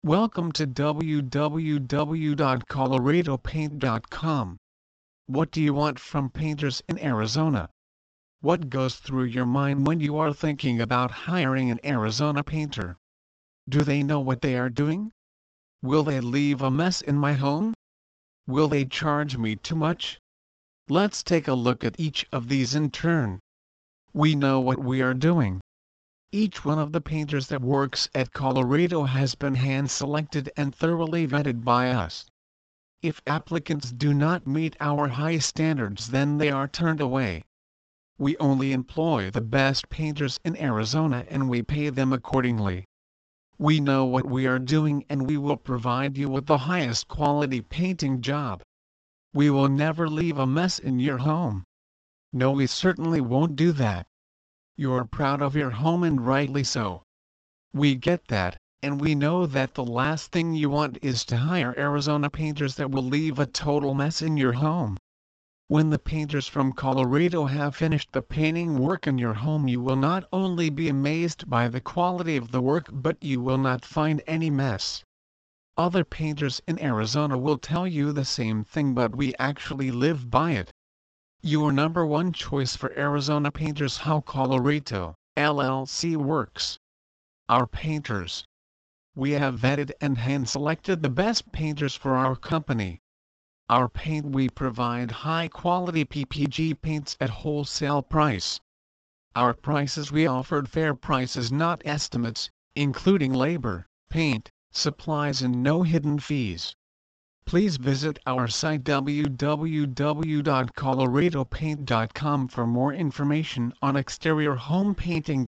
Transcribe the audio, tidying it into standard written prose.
Welcome to www.coloradopaint.com. What do you want from painters in Arizona? What goes through your mind when you are thinking about hiring an Arizona painter? Do they know what they are doing? Will they leave a mess in my home? Will they charge me too much? Let's take a look at each of these in turn. We know what we are doing. Each one of the painters that works at Colorado has been hand-selected and thoroughly vetted by us. If applicants do not meet our high standards, then they are turned away. We only employ the best painters in Arizona and we pay them accordingly. We know what we are doing and we will provide you with the highest quality painting job. We will never leave a mess in your home. No, we certainly won't do that. You're proud of your home and rightly so. We get that, and we know that the last thing you want is to hire Arizona painters that will leave a total mess in your home. When the painters from Colorado have finished the painting work in your home, you will not only be amazed by the quality of the work, but you will not find any mess. Other painters in Arizona will tell you the same thing, but we actually live by it. Your number one choice for Arizona painters: how Colorado LLC works. Our painters. We have vetted and hand-selected the best painters for our company. Our paint: we provide high-quality PPG paints at wholesale price. Our prices: we offered fair prices, not estimates, including labor, paint, supplies and no hidden fees. Please visit our site www.coloradopaint.com for more information on exterior home painting.